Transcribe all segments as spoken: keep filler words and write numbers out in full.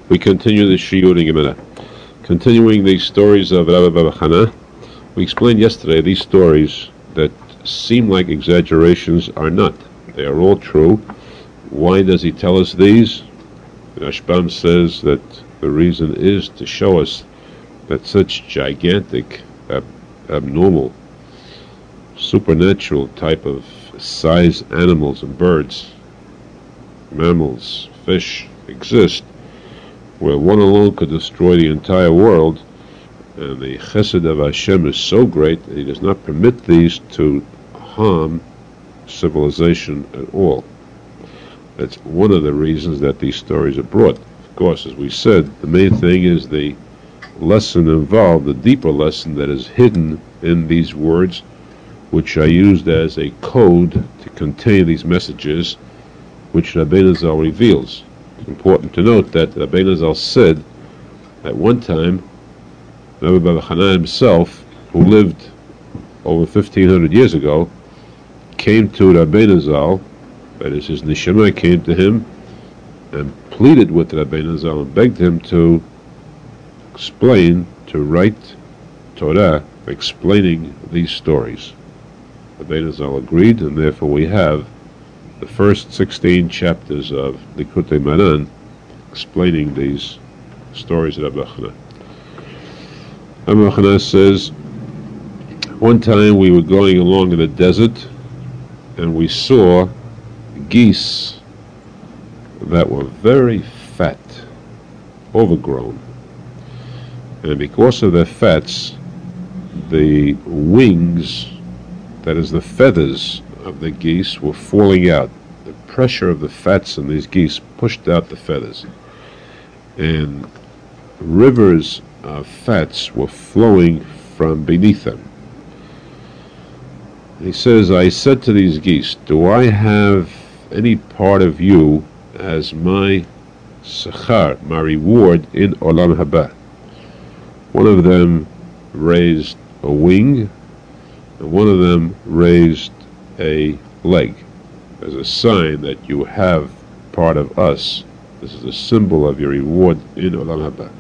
We continue the Shiur in Gemara. Continuing the stories of Rabbi Baba Chana, we explained yesterday these stories that seem like exaggerations are not. They are all true. Why does he tell us these? Rashbam says that the reason is to show us that such gigantic, ab- abnormal, supernatural type of size animals and birds, mammals, fish exist, where one alone could destroy the entire world, and the chesed of Hashem is so great that he does not permit these to harm civilization at all. That's one of the reasons that these stories are brought. Of course, as we said, the main thing is the lesson involved, the deeper lesson that is hidden in these words, which are used as a code to contain these messages, which Rabbeinu Zal reveals. It's important to note that Rabbeinu Zal said at one time, Rabbi Baba Chana himself, who lived over fifteen hundred years ago, came to Rabbeinu Zal, that is, his neshama came to him and pleaded with Rabbeinu Zal and begged him to explain, to write Torah explaining these stories. Rabbeinu Zal agreed, and therefore we have the first sixteen chapters of Likutei Moharan explaining these stories of Rabbi Chana. Rabbi Chana says, one time we were going along in the desert and we saw geese that were very fat, overgrown. And because of their fats, the wings, that is the feathers of the geese, were falling out. The pressure of the fats in these geese pushed out the feathers. And rivers of fats were flowing from beneath them. He says, I said to these geese, do I have any part of you as my sechar, my reward in Olam Haba? One of them raised a wing, and one of them raised a leg, as a sign that you have part of us. This is a symbol of your reward in Olam Haba.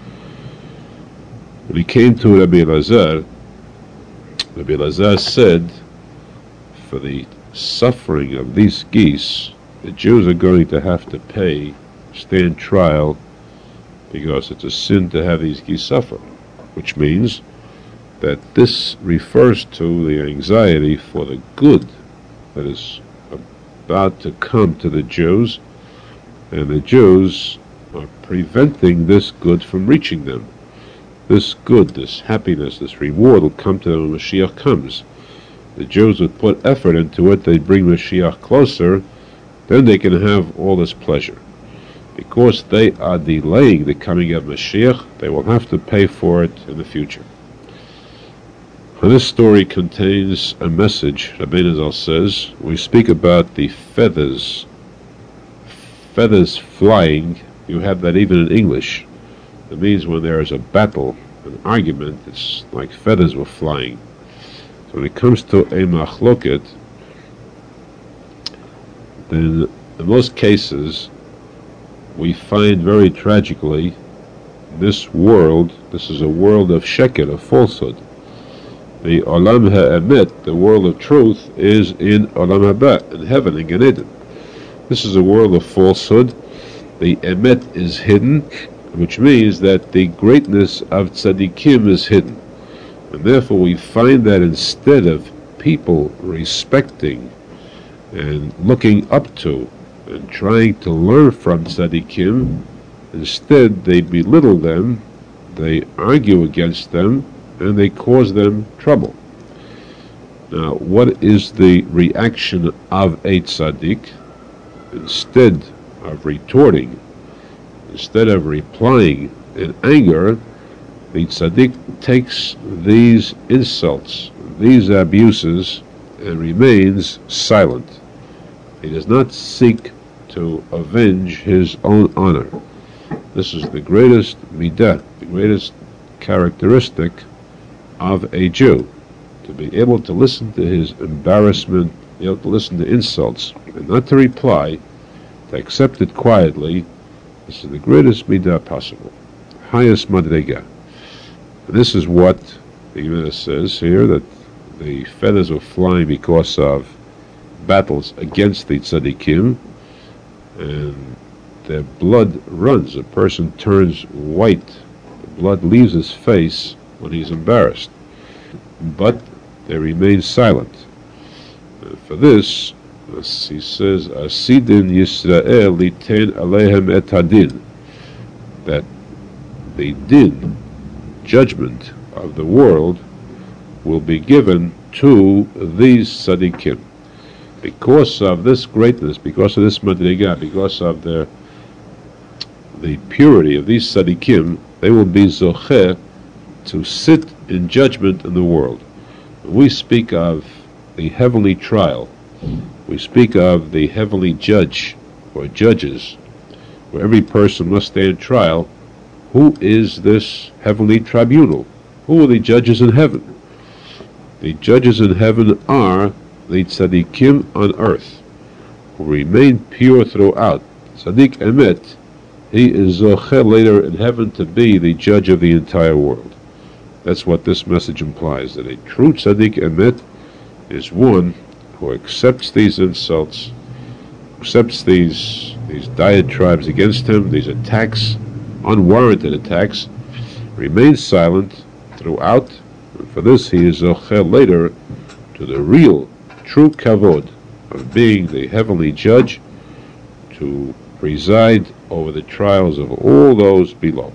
When he came to Rabbi Elazar, Rabbi Elazar said, for the suffering of these geese, the Jews are going to have to pay, stand trial, because it's a sin to have these geese suffer, which means that this refers to the anxiety for the good that is about to come to the Jews, and the Jews are preventing this good from reaching them. This good, this happiness, this reward will come to them when Mashiach comes. The Jews would put effort into it, they'd bring Mashiach closer, then they can have all this pleasure. Because they are delaying the coming of Mashiach, they will have to pay for it in the future. Now, this story contains a message. Rabbeinu Zal says, we speak about the feathers. Feathers flying, you have that even in English. It means when there is a battle, an argument, it's like feathers were flying. So when it comes to a machloket, then in most cases, we find very tragically, this world, this is a world of sheker, of falsehood. The Olam HaEmet, the world of truth, is in Olam Haba, in heaven, in Gan Eden. This is a world of falsehood. The Emet is hidden, which means that the greatness of tzaddikim is hidden. And therefore we find that instead of people respecting and looking up to and trying to learn from tzaddikim, instead they belittle them, they argue against them, and they cause them trouble. Now, what is the reaction of a tzaddik? Instead of retorting, instead of replying in anger, the tzaddik takes these insults, these abuses, and remains silent. He does not seek to avenge his own honor. This is the greatest midah, the greatest characteristic of a Jew, to be able to listen to his embarrassment, be able to listen to insults, and not to reply, to accept it quietly, This is the greatest midah possible, highest madrega. This is what the Gemara says here, that the feathers were flying because of battles against the tzaddikim, and their blood runs. A person turns white. The blood leaves his face when he's embarrassed. But they remain silent. And for this, as he says, Asidin Yisrael liten alehem et hadin, that the din, judgment of the world, will be given to these tzaddikim. Because of this greatness, because of this madriga, because of their the purity of these tzaddikim, they will be zocheh to sit in judgment in the world. We speak of the heavenly trial. We speak of the heavenly judge or judges, where every person must stand trial. Who is this heavenly tribunal? Who are the judges in heaven? The judges in heaven are the tzaddikim on earth, who remain pure throughout. Tzaddik emet, he is zocheh later in heaven to be the judge of the entire world. That's what this message implies, that a true tzaddik emet is one who accepts these insults, accepts these these diatribes against him, these attacks, unwarranted attacks, remains silent throughout, and for this he is zocheh later to the real, true kavod of being the heavenly judge, to preside over the trials of all those below.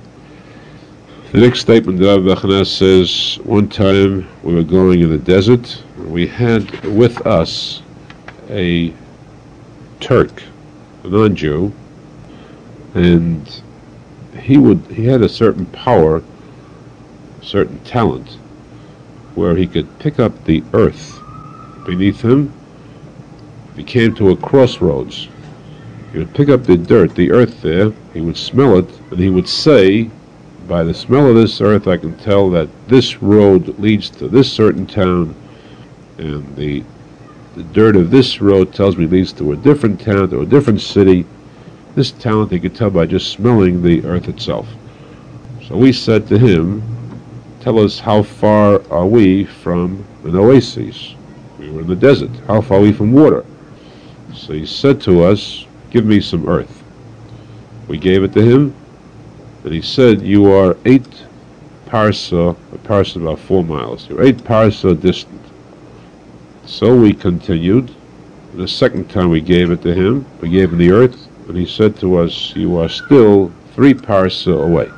The next statement that Rav Bechana says, one time we were going in the desert, and we had with us a Turk, a non-Jew, and he would he had a certain power, a certain talent, where he could pick up the earth beneath him. If he came to a crossroads, he would pick up the dirt, the earth there, he would smell it, and he would say, by the smell of this earth I can tell that this road leads to this certain town, and the the dirt of this road tells me leads to a different town, to a different city. This talent he could tell by just smelling the earth itself. So we said to him, tell us, how far are we from an oasis? We were in the desert. How far are we from water? So he said to us, give me some earth. We gave it to him, and he said, you are eight parsa, a parsa about four miles. You're eight parsa distant. So we continued. The second time we gave it to him, we gave him the earth, and he said to us, you are still three parsa away.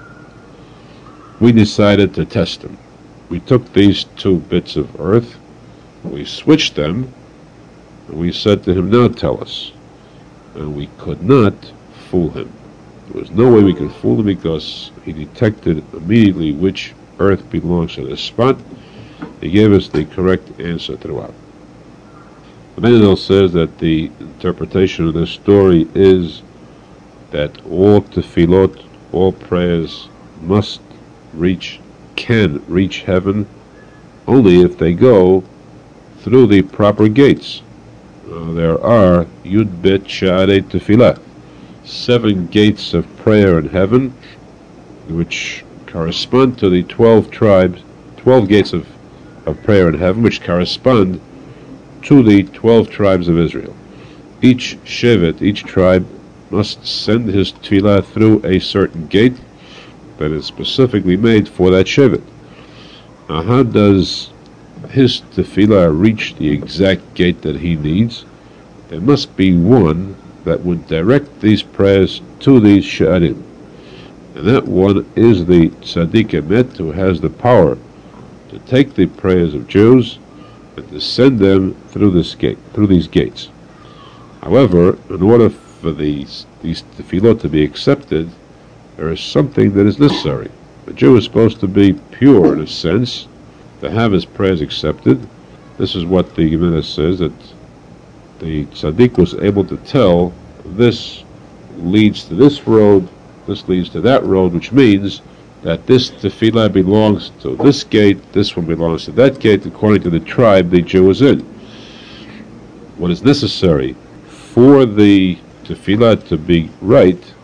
We decided to test him. We took these two bits of earth, we switched them, and we said to him, now tell us. And we could not fool him. There was no way we could fool him, because he detected immediately which earth belongs to this spot. He gave us the correct answer throughout. Menadel says that the interpretation of this story is that all tefillot, all prayers must reach, can reach heaven only if they go through the proper gates. Uh, there are Yud Bet Sha'arei Tefillah, seven gates of prayer in heaven, which correspond to the twelve tribes, twelve gates of, of prayer in heaven, which correspond to the twelve tribes of Israel. Each shevet, each tribe, must send his tefillah through a certain gate that is specifically made for that shevet. Now, how does his tefillah reach the exact gate that he needs? There must be one that would direct these prayers to these she'arim. And that one is the tzaddik emet, who has the power to take the prayers of Jews and to send them through this gate, through these gates. However, in order for these these tefillot to be accepted, there is something that is necessary. A Jew is supposed to be pure in a sense, to have his prayers accepted. This is what the Gemara says, that the tzaddik was able to tell, this leads to this road, this leads to that road, which means that this tefillah belongs to this gate, this one belongs to that gate, according to the tribe the Jew is in. What is necessary for the tefillah to be right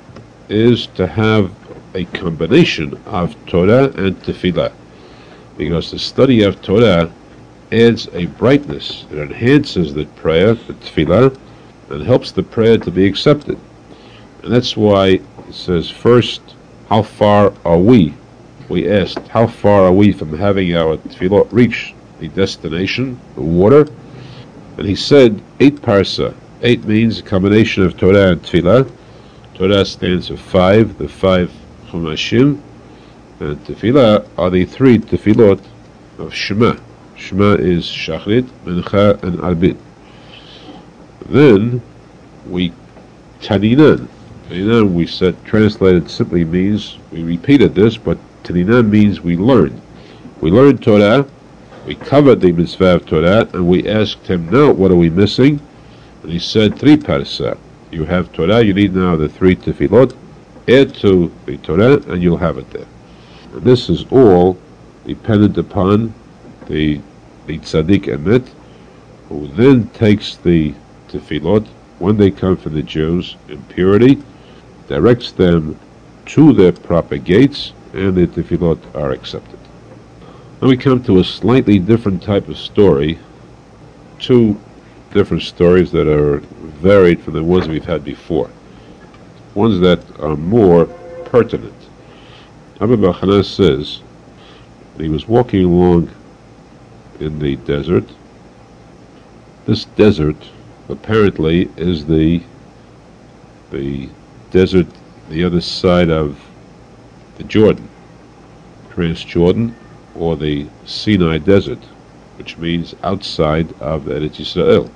is to have a combination of Torah and Tefillah, because the study of Torah adds a brightness. It enhances the prayer, the Tefillah, and helps the prayer to be accepted. And that's why it says first, how far are we? We asked, how far are we from having our Tefillah reach the destination, the water? And he said, eight parsa. Eight means a combination of Torah and Tefillah. Torah stands for five, the five Chumashim, and Tefillah are the three Tefillot of Shema. Shema is Shachrit, Mincha, and Arbit. Then we Taninan. Taninan, we said, translated simply means, we repeated this, but Taninan means we learned. We learned Torah, we covered the mitzvah of Torah, and we asked him, now what are we missing? And he said, three parsa. You have Torah, you need now the three tefillot, add to the Torah, and you'll have it there. And this is all dependent upon the, the tzaddik emet, who then takes the tefillot, when they come from the Jews in purity, directs them to their proper gates, and the tefillot are accepted. Now we come to a slightly different type of story, two different stories that are varied from the ones we've had before, ones that are more pertinent. Rabbi Bar Chana says that he was walking along in the desert. This desert apparently is the the desert the other side of the Jordan, Transjordan, or the Sinai Desert, which means outside of Eretz Yisrael.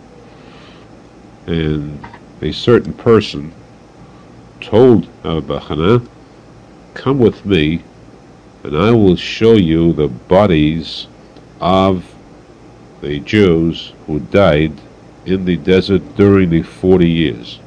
And a certain person told Rabbi Bar Chana, come with me and I will show you the bodies of the Jews who died in the desert during the forty years.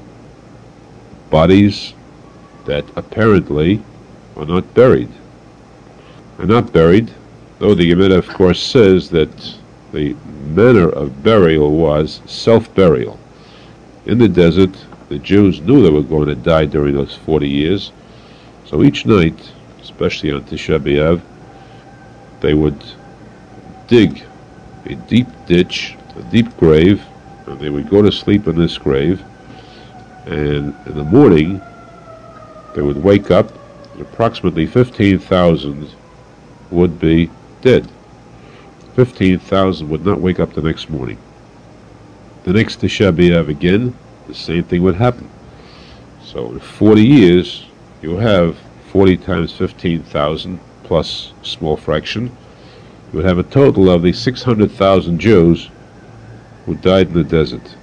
Bodies that apparently are not buried. Are not buried, though the Gemara of course says that the manner of burial was self-burial. In the desert, the Jews knew they were going to die during those forty years, so each night, especially on Tisha B'Av, they would dig a deep ditch, a deep grave, and they would go to sleep in this grave, and in the morning they would wake up, and approximately fifteen thousand would be dead. fifteen thousand would not wake up the next morning. The next Tisha B'Av again, the same thing would happen. So in forty years, you have forty times fifteen thousand plus a small fraction. You would have a total of the six hundred thousand Jews who died in the desert.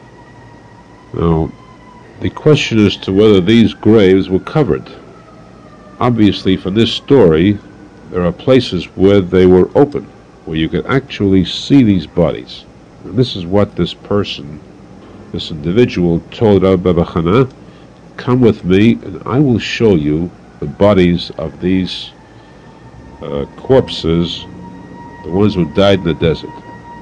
Now, the question is to whether these graves were covered. Obviously, from this story, there are places where they were open, where you could actually see these bodies. And this is what this person, this individual, told Rabbi Bar Chana, come with me and I will show you the bodies of these uh, corpses, the ones who died in the desert.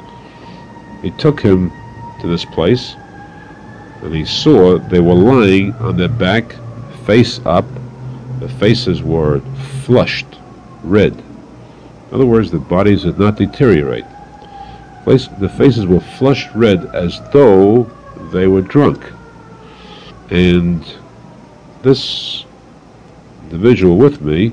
He took him to this place, and he saw they were lying on their back, face up. The faces were flushed red. In other words, the bodies did not deteriorate. The faces were flushed red as though they were drunk. And this individual with me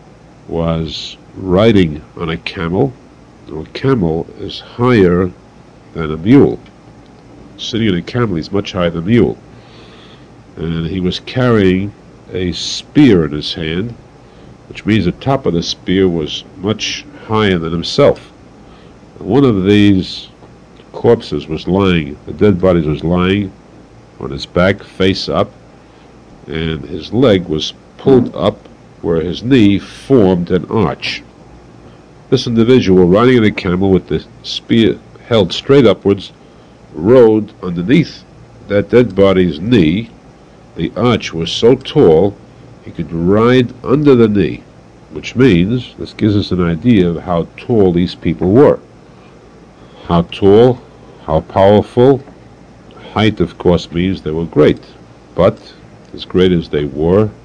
was riding on a camel. A camel is higher than a mule. Sitting on a camel, he's much higher than a mule. And he was carrying a spear in his hand, which means the top of the spear was much higher than himself. And one of these corpses was lying, the dead body was lying on his back, face up, and his leg was pulled up where his knee formed an arch. This individual, riding on a camel with the spear held straight upwards, rode underneath that dead body's knee. The arch was so tall he could ride under the knee, which means, this gives us an idea of how tall these people were. How tall, how powerful. Height, of course, means they were great, but as great as they were,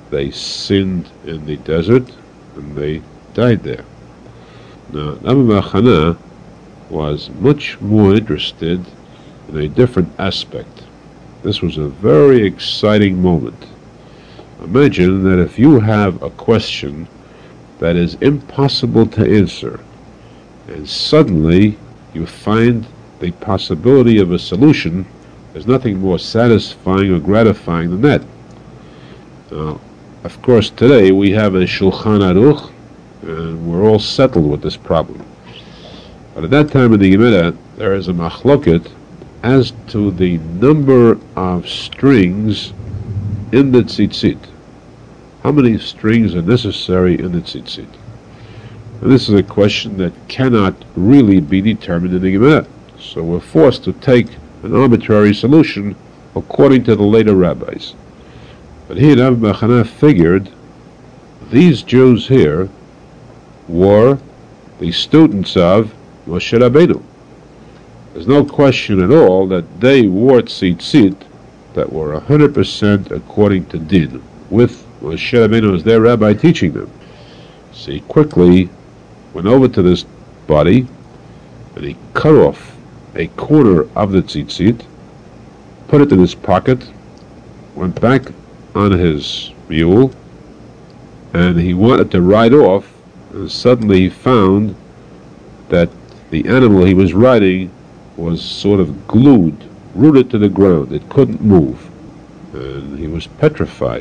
they sinned in the desert and they died there. Now, Rabbi bar Chana was much more interested in a different aspect. This was a very exciting moment. Imagine that if you have a question that is impossible to answer, and suddenly you find the possibility of a solution, there's nothing more satisfying or gratifying than that. Now, of course, today we have a Shulchan Aruch, and we're all settled with this problem. But at that time in the Gemara, there is a machloket as to the number of strings in the tzitzit. How many strings are necessary in the tzitzit? And this is a question that cannot really be determined in the Gemara. So we're forced to take an arbitrary solution according to the later rabbis. But here, Rabbi bar Chana figured these Jews here were the students of Moshe Rabbeinu. There's no question at all that they wore tzitzit that were one hundred percent according to din, with Moshe Rabbeinu as their rabbi teaching them. So he quickly went over to this body and he cut off a corner of the tzitzit, put it in his pocket, went back on his mule, and he wanted to ride off, and suddenly he found that the animal he was riding was sort of glued, rooted to the ground. It couldn't move, and he was petrified.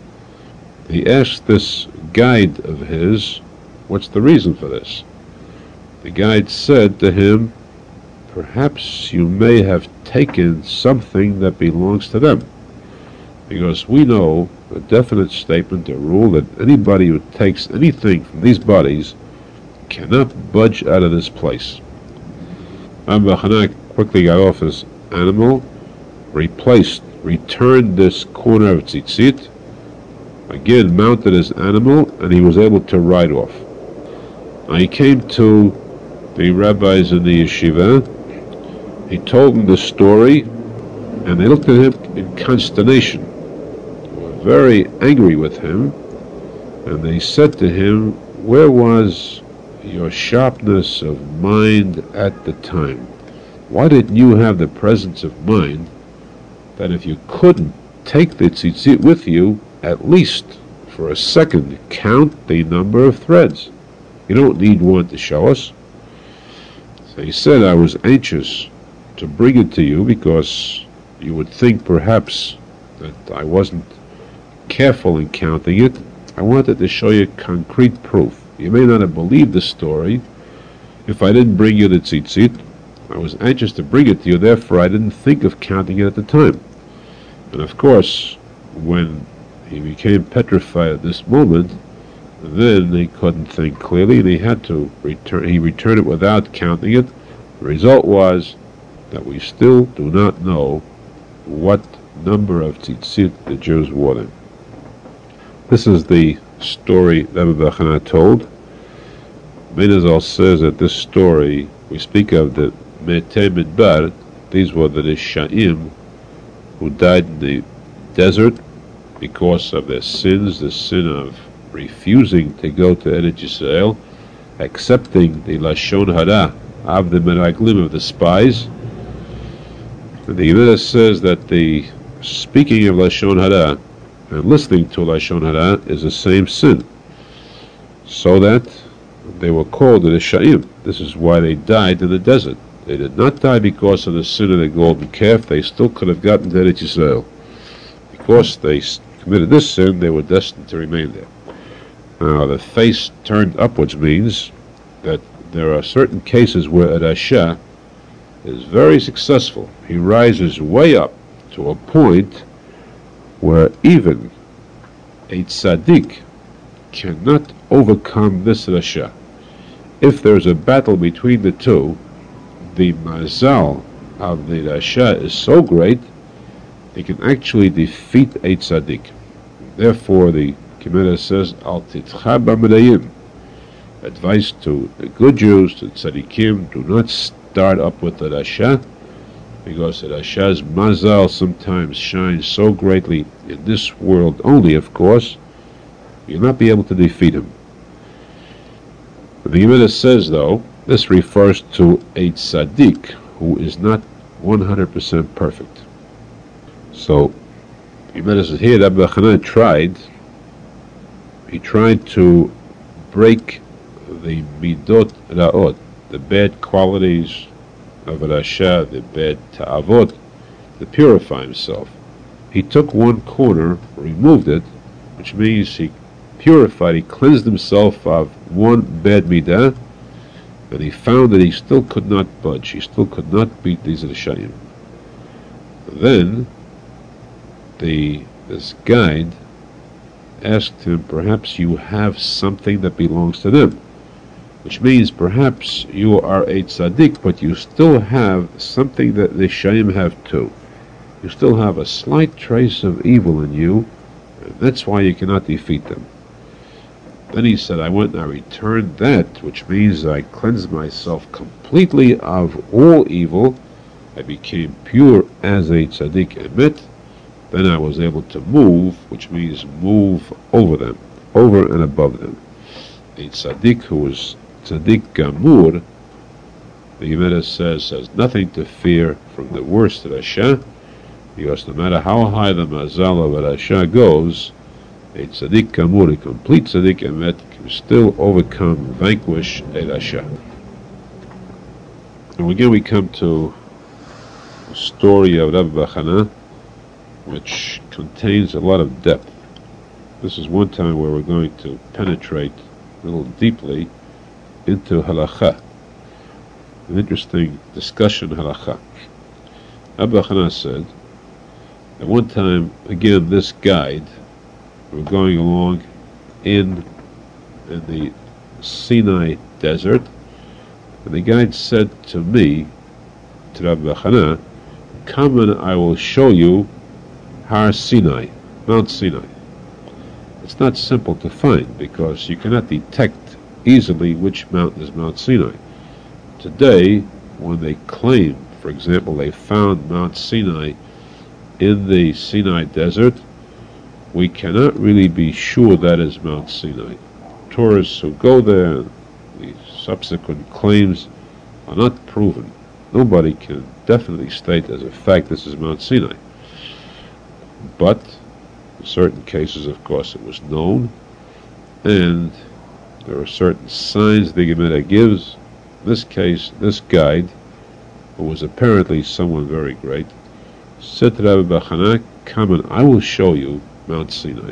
He asked this guide of his, what's the reason for this? The guide said to him, perhaps you may have taken something that belongs to them. Because we know a definite statement, a rule, that anybody who takes anything from these bodies cannot budge out of this place. Rabbi bar Chana quickly got off his animal, replaced, returned this corner of tzitzit, again mounted his animal, and he was able to ride off. Now he came to the rabbis in the yeshiva. He told them the story, and they looked at him in consternation. They were very angry with him, and they said to him, where was your sharpness of mind at the time? Why didn't you have the presence of mind that if you couldn't take the tzitzit with you, at least for a second count the number of threads? You don't need one to show us. So he said, I was anxious to bring it to you because you would think perhaps that I wasn't careful in counting it. I wanted to show you concrete proof. You may not have believed the story if I didn't bring you the tzitzit. I was anxious to bring it to you, therefore I didn't think of counting it at the time. And of course, when he became petrified at this moment, then he couldn't think clearly, and he had to return. He returned it without counting it. The result was that we still do not know what number of tzitzit the Jews wore them. This is the story that Rabbi bar Chana told. Menazal says that this story, we speak of the Metei Midbar, these were the Rishaim who died in the desert because of their sins, the sin of refusing to go to Eretz Yisrael, accepting the Lashon Hara of the Meraglim, of the spies. And the Gemara says that the speaking of Lashon Hara and listening to Lashon Hara is the same sin, so that they were called the Rishaim. This is why they died in the desert. They did not die because of the sin of the golden calf. They still could have gotten to Eretz Yisrael. Because they committed this sin, they were destined to remain there. Now, the face turned upwards means that there are certain cases where a Rasha is very successful. He rises way up to a point where even a tzaddik cannot overcome this Rasha. If there's a battle between the two, the mazal of the Rasha is so great, he can actually defeat a tzaddik. Therefore, the Gemara says, Al titcha b'medayim. Advice to the good Jews, to tzaddikim, do not start up with the Rasha, because the Rasha's mazal sometimes shines so greatly in this world only, of course, You'll not be able to defeat him. The Gemara says, though, this refers to a tzaddik who is not one hundred percent perfect. So, the Gemara says here, Rabbi Hanan tried, he tried to break the midot ra'ot, the bad qualities of Rasha, the bad ta'avot, to purify himself. He took one corner, removed it, which means he purified, he cleansed himself of one bad midah, and he found that he still could not budge, he still could not beat these Rishayim. Then, the this guide asked him, perhaps you have something that belongs to them, which means perhaps you are a tzaddik, but you still have something that the Rishayim have too. You still have a slight trace of evil in you, and that's why you cannot defeat them. Then he said, I went and I returned that, which means I cleansed myself completely of all evil. I became pure as a tzaddik emet. Then I was able to move, which means move over them, over and above them. A tzaddik who is tzaddik gamur, the Gemara says, has nothing to fear from the worst Rasha, because no matter how high the mazal of a Rasha goes, a tzaddik gamur, a complete tzaddik emet, can still overcome, vanquish a Rasha. And again we come to the story of Rabbi Chana, which contains a lot of depth. This is one time where we're going to penetrate a little deeply into halakha, an interesting discussion halakha. Rabbi Chana said, at one time, again, this guide, we're going along in, in the Sinai desert, and the guide said to me, to Rabbi Chana, come and I will show you Har Sinai, Mount Sinai. It's not simple to find because you cannot detect easily which mountain is Mount Sinai. Today, when they claim, for example, they found Mount Sinai in the Sinai desert, we cannot really be sure that is Mount Sinai. Tourists who go there, the subsequent claims are not proven. Nobody can definitely state as a fact this is Mount Sinai. But in certain cases, of course, it was known, and there are certain signs the Gemara gives. In this case, this guide, who was apparently someone very great, said to Rabbi Chana, come and I will show you Mount Sinai.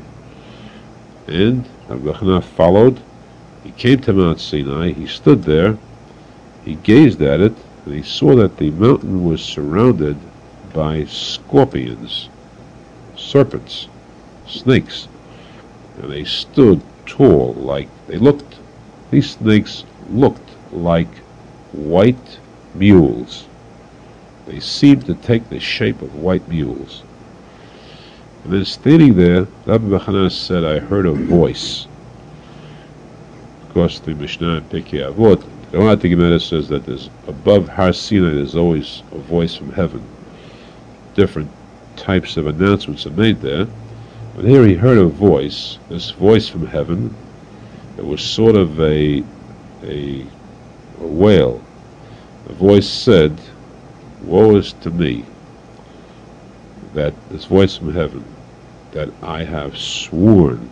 And Rabbi Chana followed. He came to Mount Sinai, he stood there, he gazed at it, and he saw that the mountain was surrounded by scorpions, serpents, snakes, and they stood tall, like they looked, these snakes looked like white mules. They seemed to take the shape of white mules. And then standing there, Rabbi Chana said, I heard a voice. Of course, the Mishnah in Pirkei Avot, the Gemara Gemara says that there's above Har Sinai, there's always a voice from heaven. Different types of announcements are made there. But here he heard a voice, this voice from heaven. It was sort of a, a, a wail. The voice said, woe is to me, that this voice from heaven, that I have sworn.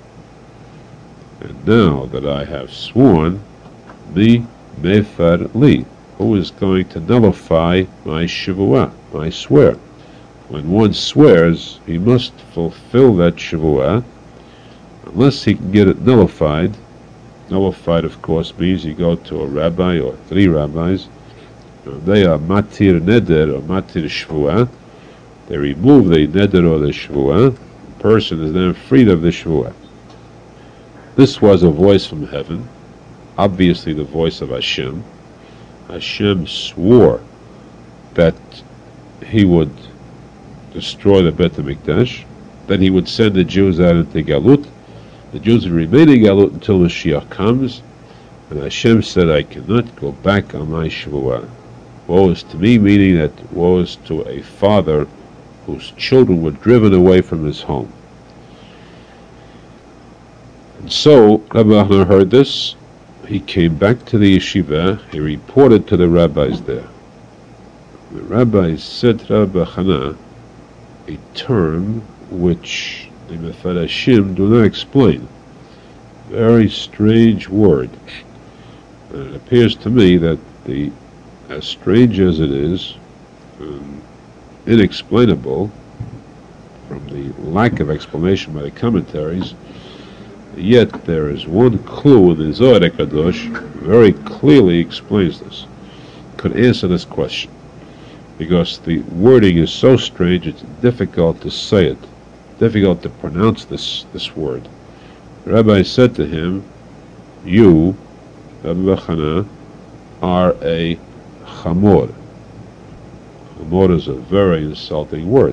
And now that I have sworn, mi mefar li, who is going to nullify my shivuah, my swear. When one swears, he must fulfill that shivuah, unless he can get it nullified. Nullified, of course, means you go to a rabbi or three rabbis. They are matir neder or matir shvuah. They remove the neder or the shvuah. The person is then freed of the shvuah. This was a voice from heaven, obviously the voice of Hashem. Hashem swore that he would destroy the Bet HaMikdash, then he would send the Jews out into Galut. The Jews would remain in Galut until the Mashiach comes, and Hashem said, I cannot go back on my Shavuah. Woe is to me, meaning that woe is to a father whose children were driven away from his home. And so Rabbi Hana heard this. He came back to the yeshiva. He reported to the rabbis there. The rabbis said to Rabbi Hana a term which the Mefarashim do not explain. Very strange word. And it appears to me that the, as strange as it is, um, inexplainable, from the lack of explanation by the commentaries, yet there is one clue in the Zohar Kadosh very clearly explains this, could answer this question, because the wording is so strange it's difficult to say it, difficult to pronounce this, this word. The rabbi said to him, you, Rabbi Hana, are a chamor. Chamor is a very insulting word.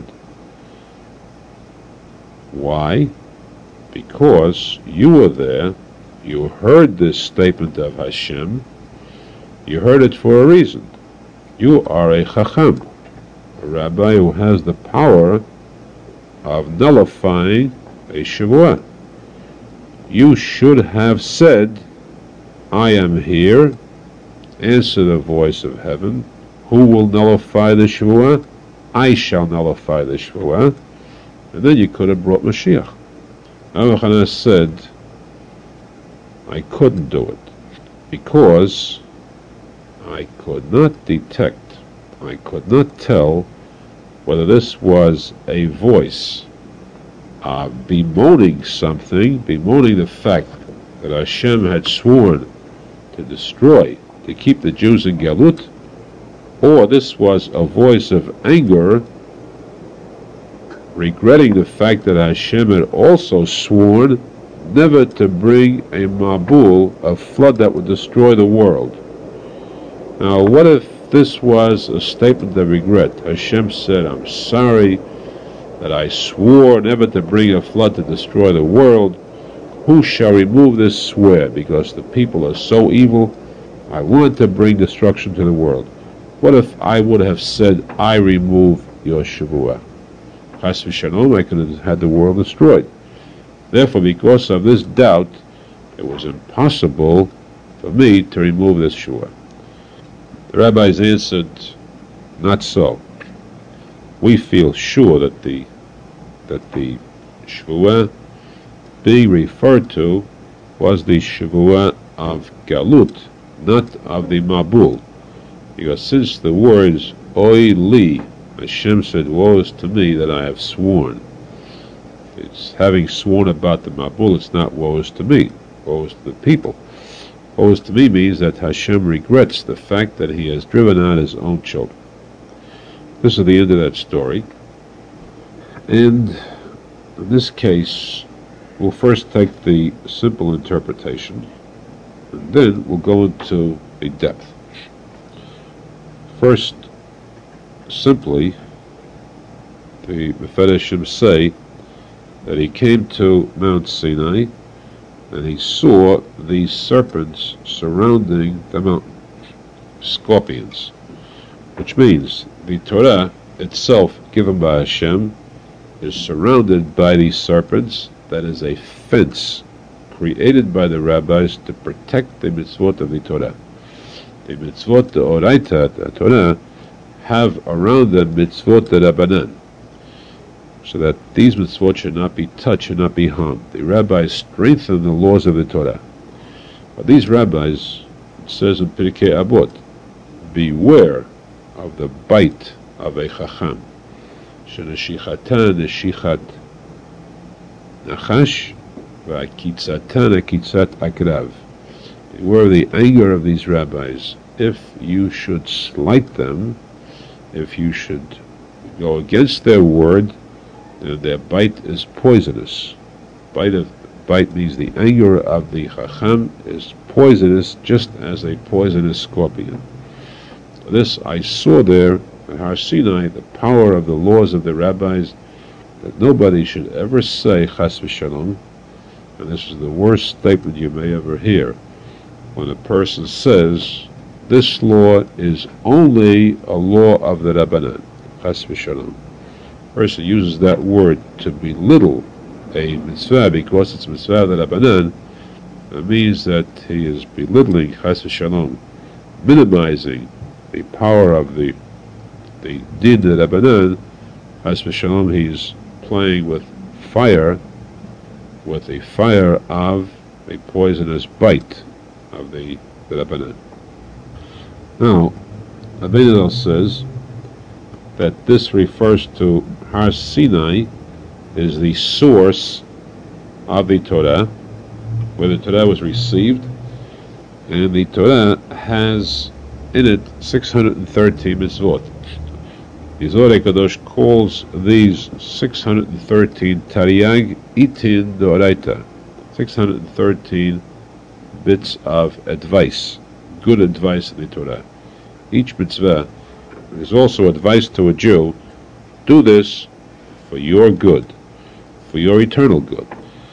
Why? Because you were there, you heard this statement of Hashem, you heard it for a reason. You are a chacham, a rabbi who has the power of nullifying a shavua. You should have said, I am here, answer the voice of heaven. Who will nullify the shavua? I shall nullify the shavua. And then you could have brought Mashiach. Rabbi Hana said, I couldn't do it because I could not detect, I could not tell whether this was a voice uh, bemoaning something, bemoaning the fact that Hashem had sworn to destroy, to keep the Jews in Galut, or this was a voice of anger regretting the fact that Hashem had also sworn never to bring a Mabul, a flood that would destroy the world. Now, what if this was a statement of regret? Hashem said, I'm sorry that I swore never to bring a flood to destroy the world. Who shall remove this swear? Because the people are so evil, I want to bring destruction to the world. What if I would have said, I remove your Shavua? Chas v'shalom, I could have had the world destroyed. Therefore, because of this doubt, it was impossible for me to remove this Shavua. The rabbis answered, not so. We feel sure that the that the Shavua being referred to was the Shavua of Galut, not of the Mabul. Because since the words Oy Li, Hashem said, woe is to me that I have sworn. It's having sworn about the Mabul, it's not woe is to me, woe is to the people. Woe is to me means that Hashem regrets the fact that he has driven out his own children. This is the end of that story. And in this case, we'll first take the simple interpretation, and then we'll go into a depth. First, simply, the Mefarashim say that he came to Mount Sinai and he saw these serpents surrounding the mountain, scorpions, which means the Torah itself given by Hashem is surrounded by these serpents. That is a fence created by the rabbis to protect the mitzvot of the Torah. The mitzvot, the Oraita, the Torah, have around them mitzvot the Rabbanan, so that these mitzvot should not be touched, should not be harmed. The rabbis strengthen the laws of the Torah. But these rabbis, it says in Pirkei Avot, beware of the bite of a chacham. Shenashichatan neshichat nachash v'akitzatan akitzat akrav. Beware of the anger of these rabbis. If you should slight them, if you should go against their word, then their bite is poisonous. Bite of bite means the anger of the chacham is poisonous, just as a poisonous scorpion. This I saw there at Har Sinai, the power of the laws of the rabbis, that nobody should ever say chas v'shalom, and this is the worst statement you may ever hear, when a person says, this law is only a law of the Rabbanan, chas v'shalom. A person uses that word to belittle a mitzvah because it's mitzvah de Rabbanan, it means that he is belittling, chas v'shalom, minimizing the power of the the din de Rabbanan. Chas v'shalom, he's playing with fire, with the fire of a poisonous bite of the, the Rabbanan. Now, Avedel says that this refers to Har Sinai is the source of the Torah, where the Torah was received, and the Torah has in it six hundred thirteen mitzvot. The Zohar Kadosh calls these six hundred thirteen Tariag Itin Doraita, six hundred thirteen bits of advice, good advice in the Torah. Each mitzvah is also advice to a Jew: do this for your good, for your eternal good.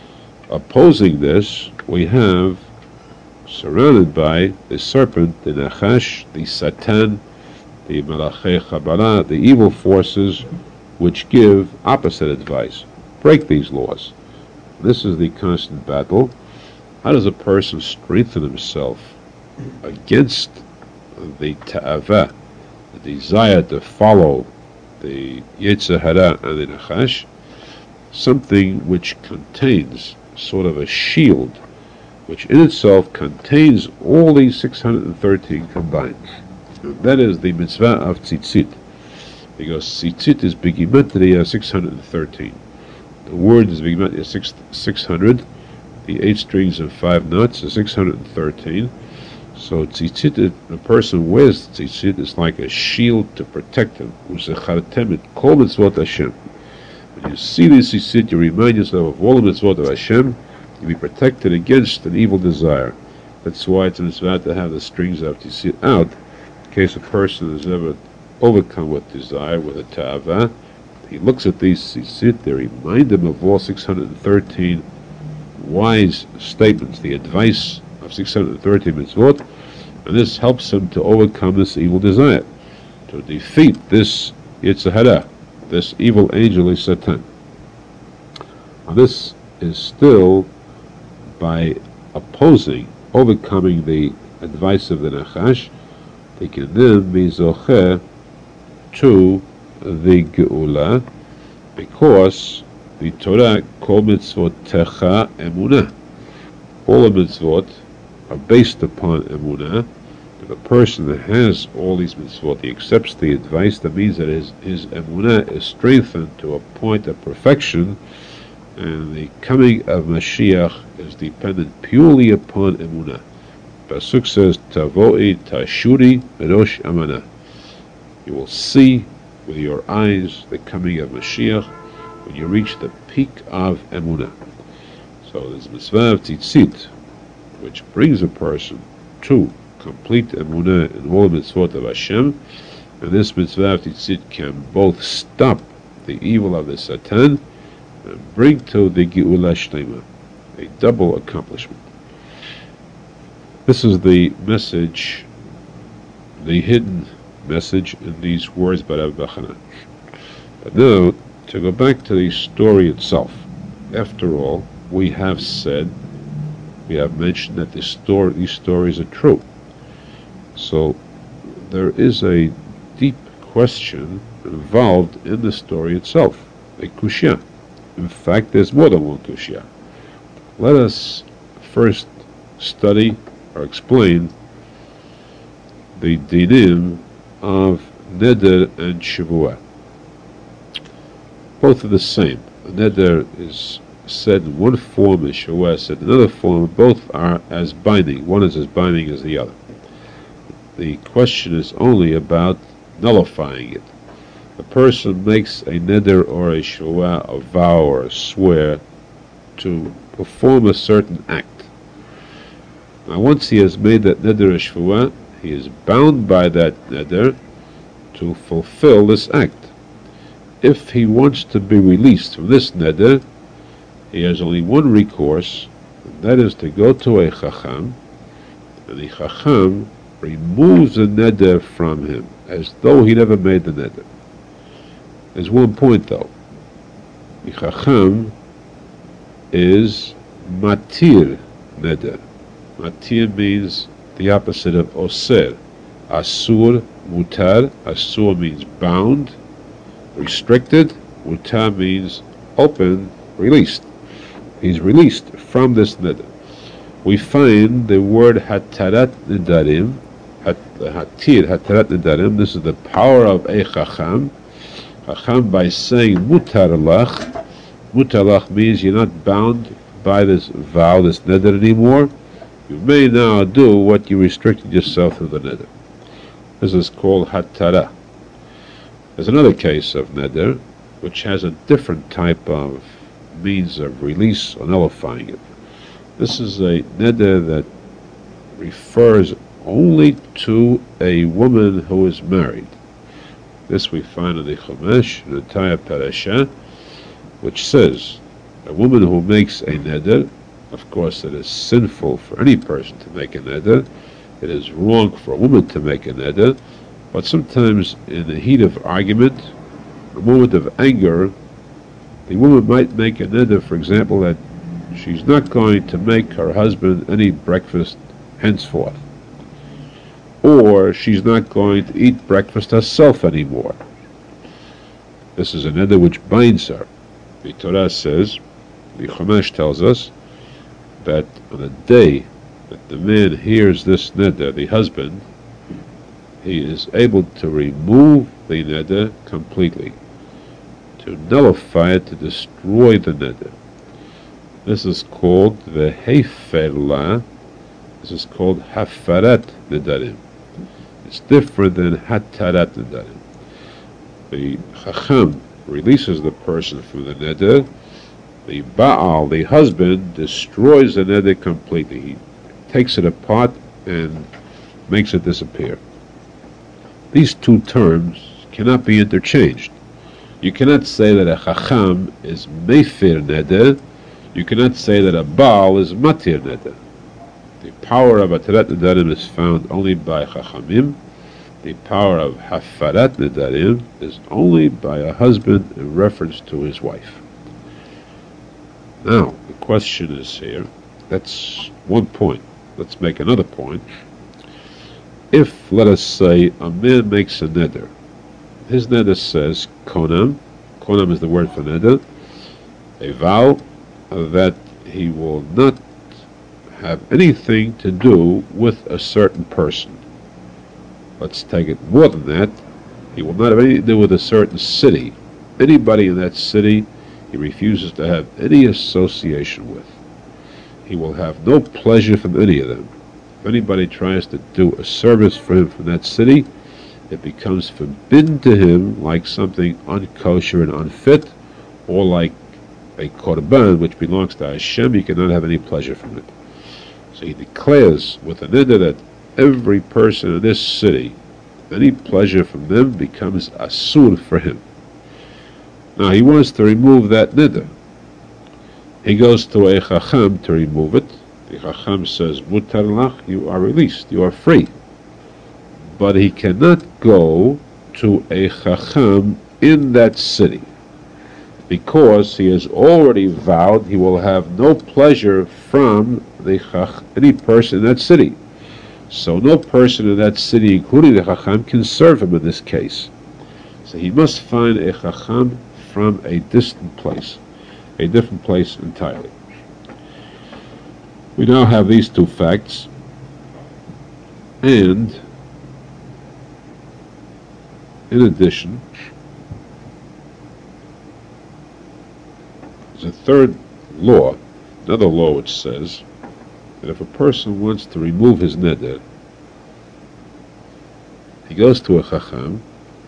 Opposing this, we have, surrounded by the serpent, the Nachash, the Satan, the Malachei Chabala, the evil forces which give opposite advice, break these laws. This is the constant battle. How does a person strengthen himself against the ta'ava, the desire to follow the Yetzer Hara and the Nachash? Something which contains sort of a shield, which in itself contains all these six hundred thirteen combined. That is the mitzvah of tzitzit, because tzitzit is begimatria six hundred thirteen. The word is begimatria six six hundred. The eight strings and five notes is six hundred thirteen. So tzitzit, the person wears tzitzit, is like a shield to protect him. Uzechartem kol mitzvot Hashem. When you see this tzitzit, you remind yourself of all the mitzvot of Hashem. You be protected against an evil desire. That's why it's a mitzvah to have the strings of tzitzit out, in case a person is ever overcome with desire, with a ta'ava. He looks at these tzitzit, they remind him of all six hundred thirteen wise statements, the advice of six hundred thirteen mitzvot, and this helps him to overcome this evil desire, to defeat this Yetzer Hara, this evil angel is Satan. Now this is still by opposing, overcoming the advice of the Nachash. They can then be zocher to the Geula, because the Torah kol mitzvot techa emunah. All the mitzvot are based upon emunah. If a person that has all these mitzvot, he accepts the advice, that means that his, his emunah is strengthened to a point of perfection, and the coming of Mashiach is dependent purely upon emunah. Pasuk says, Tavoi tashuri erosh amana. You will see with your eyes the coming of Mashiach when you reach the peak of emunah. So there's mitzvah of tzitzit, which brings a person to complete emunah in all mitzvot of Hashem, and this mitzvah of tzitzit can both stop the evil of the Satan and bring to the Geula Shlema, a double accomplishment. This is the message, the hidden message in these words by Rabbi Chanan. But now, to go back to the story itself. After all, we have said, we have mentioned that this story, these stories are true. So there is a deep question involved in the story itself, a kushya. In fact, there's more than one kushya. Let us first study or explain the dinim of neder and shavua. Both are the same. A neder is said in one form, and shavua is said in another form. Both are as binding. One is as binding as the other. The question is only about nullifying it. A person makes a neder or a shavua, a vow or a swear, to perform a certain act. Now, once he has made that neder or shavua, he is bound by that neder to fulfill this act. If he wants to be released from this neder, he has only one recourse, and that is to go to a chacham, and the chacham removes the neder from him, as though he never made the neder. There's one point though. The chacham is matir neder. Matir means the opposite of oser. Asur, mutar. Asur means bound, restricted. Mutar means open, released. He's released from this neder. We find the word hatarat nedarim, hat, hatir, hatarat nedarim. This is the power of a chacham. Chacham, by saying mutar lach, mutar lach means you're not bound by this vow, this neder anymore. You may now do what you restricted yourself through the neder. This is called hatara. There's another case of neder, which has a different type of means of release or nullifying it. This is a neder that refers only to a woman who is married. This we find in the Chumash, in the entire parasha, which says, a woman who makes a neder, of course it is sinful for any person to make a neder, it is wrong for a woman to make a neder, but sometimes in the heat of argument, a moment of anger, the woman might make a neder, for example, that she's not going to make her husband any breakfast henceforth, or she's not going to eat breakfast herself anymore. This is a neder which binds her. The Torah says, the Chumash tells us, that on the day that the man hears this neder, the husband, he is able to remove the neder completely, to nullify it, to destroy the neder. This is called the hefer la. This is called hafarat nedarim. It's different than hatarat nedarim. The chacham releases the person from the neder. The baal, the husband, destroys the neder completely. He takes it apart and makes it disappear. These two terms cannot be interchanged. You cannot say that a chacham is mefer neder. You cannot say that a baal is matir neder. The power of atarat nedarim is found only by chachamim. The power of hafarat nedarim is only by a husband in reference to his wife. Now, the question is here, that's one point. Let's make another point. If, let us say, a man makes a neder, his neder says konam, konam is the word for neder, a vow that he will not have anything to do with a certain person. Let's take it more than that. He will not have anything to do with a certain city. Anybody in that city he refuses to have any association with. He will have no pleasure from any of them. If anybody tries to do a service for him from that city, it becomes forbidden to him like something unkosher and unfit, or like a korban which belongs to Hashem. He cannot have any pleasure from it. So he declares with an neder that every person in this city, any pleasure from them becomes asur for him. Now he wants to remove that neder. He goes to a chacham to remove it. The chacham says, mutar lach, you are released, you are free. But he cannot go to a chacham in that city, because he has already vowed he will have no pleasure from the chach, any person in that city. So no person in that city, including the chacham, can serve him in this case. So he must find a chacham from a distant place, a different place entirely. We now have these two facts, and in addition, there's a third law, another law which says that if a person wants to remove his neder, he goes to a chacham,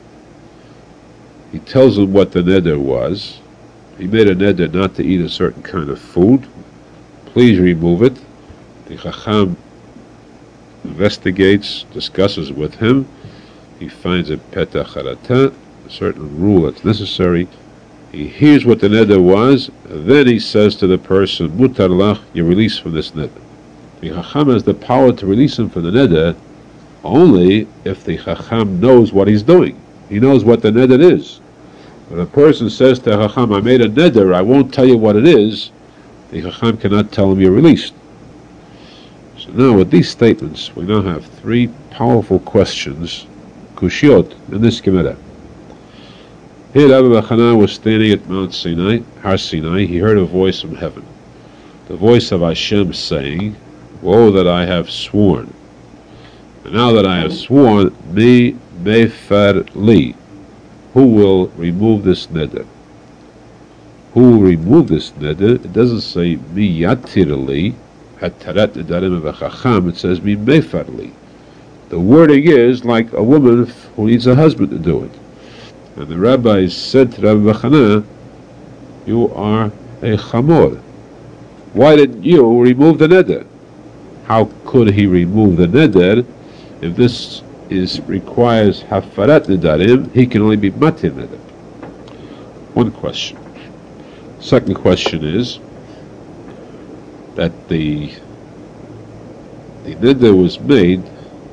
he tells him what the neder was. He made a neder not to eat a certain kind of food. Please remove it. The chacham investigates, discusses with him. He finds a petach harata, a certain rule that's necessary. He hears what the neder was, and then he says to the person, mutar lach, you're released from this neder. The chacham has the power to release him from the neder only if the chacham knows what he's doing. He knows what the neder is. When a person says to chacham, I made a neder, I won't tell you what it is, the Chacham cannot tell him you're released. So now with these statements, we now have three powerful questions, kushiot, in this Gemara. Here Rabbi Bachana was standing at Mount Sinai, Har Sinai. He heard a voice from heaven, the voice of Hashem saying, "Woe that I have sworn. And now that I have sworn, mi mefer li, who will remove this neder?" Who will remove this neder? It doesn't say mi yatir li, hatarat nedarim v'chacham. It says mi mefer li. The wording is like a woman who needs a husband to do it. And the rabbis said to Rabbi Bachana, "You are a chamor. Why didn't you remove the neder?" How could he remove the neder if this is requires hafarat nedarim? He can only be matir neder. One question. Second question is that the the neder was made.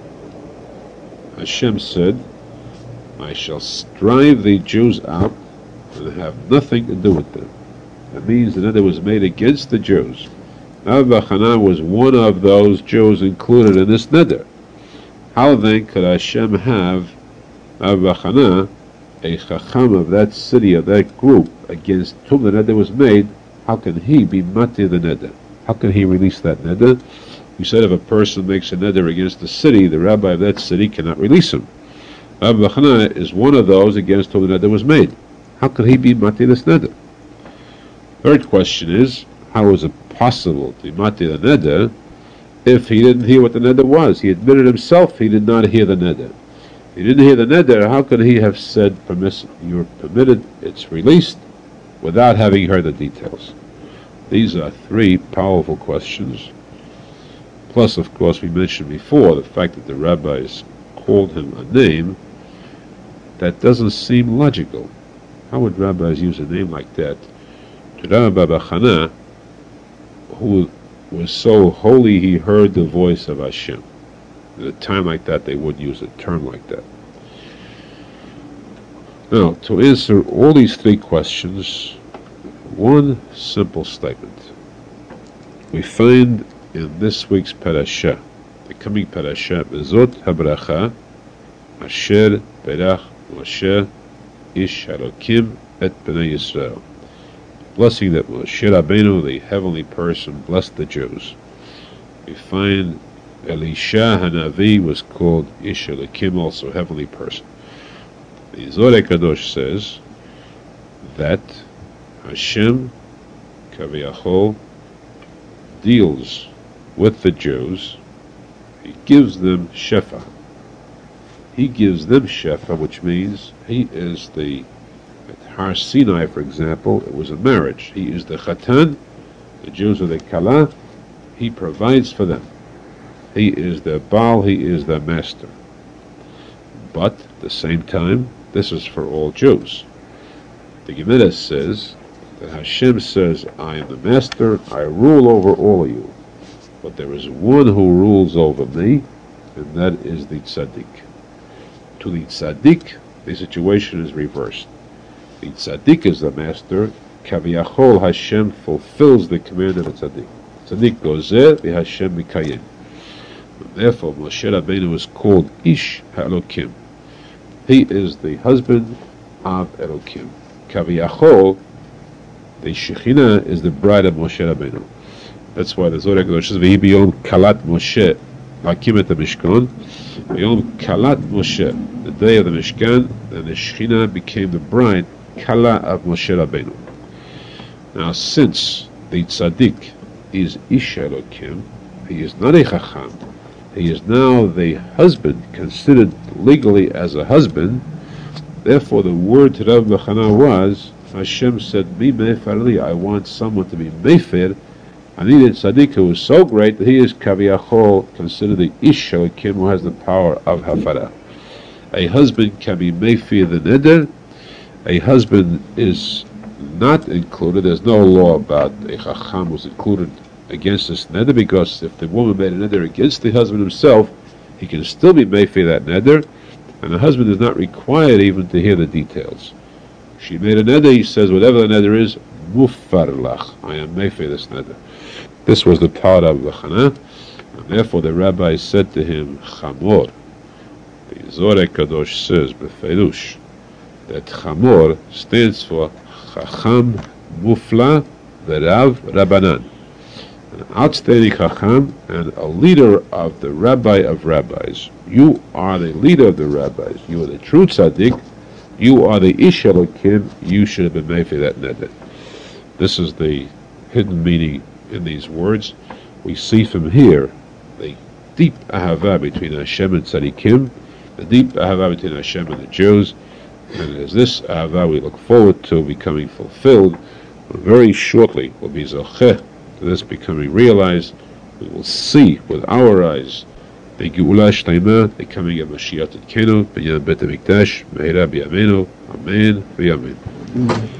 Hashem said, "I shall drive the Jews out and have nothing to do with them." That means the neder was made against the Jews. Rabbi Bachana was one of those Jews included in this neder. How then could Hashem have Rabbi Bachana, a chacham of that city, of that group, against whom the neder was made? How can he be matir the neder? How can he release that neder? We said if a person makes a neder against the city, the rabbi of that city cannot release him. Rabbi Bachana is one of those against whom the neder was made. How could he be matir this neder? Third question is, how is it possible to be matir the neder if he didn't hear what the neder was? He admitted himself he did not hear the neder. He didn't hear the neder. How could he have said, permiss- "You're permitted, it's released," without having heard the details? These are three powerful questions. Plus, of course, we mentioned before the fact that the rabbis called him a name that doesn't seem logical. How would rabbis use a name like that to Rabbi Bachana, who was so holy he heard the voice of Hashem? At a time like that, they wouldn't use a term like that. Now, to answer all these three questions, one simple statement. We find in this week's parasha, the coming parasha, Bezot habracha, Asher berach Moshe ish Elokim et bnei Yisrael. Blessing that Moshe Rabbeinu, the heavenly person, blessed the Jews. We find Elisha Hanavi was called Ish Elokim, also heavenly person. The Zohar Kadosh says that Hashem Kaviyachol deals with the Jews. He gives them shefa. He gives them shefa, which means he is the, at Har Sinai, for example, it was a marriage. He is the chatan, the Jews are the kala. He provides for them. He is their baal, he is their master. But at the same time, this is for all Jews. The Gemara says that Hashem says, "I am the master, I rule over all of you. But there is one who rules over me, and that is the tzaddik." To the tzaddik, the situation is reversed. The tzaddik is the master. Kaviyachol, Hashem fulfills the command of the tzaddik. Tzaddik gozer, v'Hashem mikayim. Therefore, Moshe Rabbeinu is called Ish HaElokim. He is the husband of Elokim. Kaviyachol, the Shekhinah, is the bride of Moshe Rabbeinu. That's why the Zohar Kadosh says, "V'hi b'yom kalat Moshe lakim et Mishkan." B'yom kalat Moshe, the day of the Mishkan, and the Shekhinah became the bride, Kala of Moshe Rabbeinu. Now, since the tzaddik is Ish Elokim, he is not a chacham. He is now the husband, considered legally as a husband. Therefore, the word to Rabbi Bachana was, Hashem said, "Mi mefer li," I want someone to be mefer. I needed tzaddik who is so great that he is kaviyachol, considered the ish Elokim, who has the power of hafara. A husband can be mefer the neder. A husband is not included. There's no law about a chacham was included against this neder, because if the woman made a neder against the husband himself, he can still be mefer that neder, and the husband is not required even to hear the details. She made a neder, he says, whatever the neder is, mufarlach. I am mefer this neder. This was the part of the Chana, and therefore the rabbi said to him, Chamor. The Zohar Kadosh says, Beferush, that Chamor stands for Chacham Mufla V'Rav Rabbanan, an outstanding Chacham and a leader of the Rabbi of Rabbis. You are the leader of the Rabbis. You are the true tzaddik. You are the Ish Elokim. You should have been made for that neder. This is the hidden meaning in these words. We see from here the deep ahava between Hashem and tzaddikim, the deep ahava between Hashem and the Jews, and as this ahava we look forward to becoming fulfilled, very shortly will be zocheh to this becoming realized. We will see with our eyes the Geula Shleima, the coming of Mashiach Tzidkenu, B'Yam Bet HaMikdash, Me'ira B'Yameinu, Amen, V'Yamen.